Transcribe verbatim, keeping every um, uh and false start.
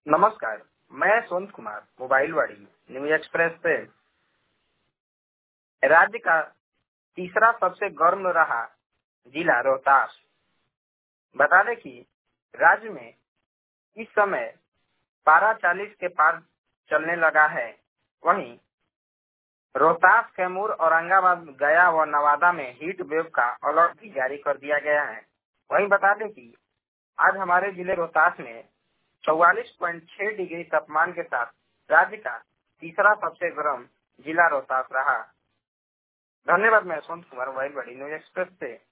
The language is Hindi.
नमस्कार, मैं सोन कुमार मोबाइल वाड़ी न्यूज एक्सप्रेस से। राज्य का तीसरा सबसे गर्म रहा जिला रोहतास। बता दें कि राज्य में इस समय पारा चालीस के पार चलने लगा है। वहीं रोहतास, कैमूर, औरंगाबाद, गया व नवादा में हीट वेव का अलर्ट भी जारी कर दिया गया है। वहीं बता दें कि आज हमारे जिले रोहतास में चौवालीस पॉइंट छह डिग्री तापमान के साथ राज्य का तीसरा सबसे गर्म जिला रोहतास रहा। धन्यवाद। मैं सोन कुमार मोबाइल वाड़ी न्यूज एक्सप्रेस से।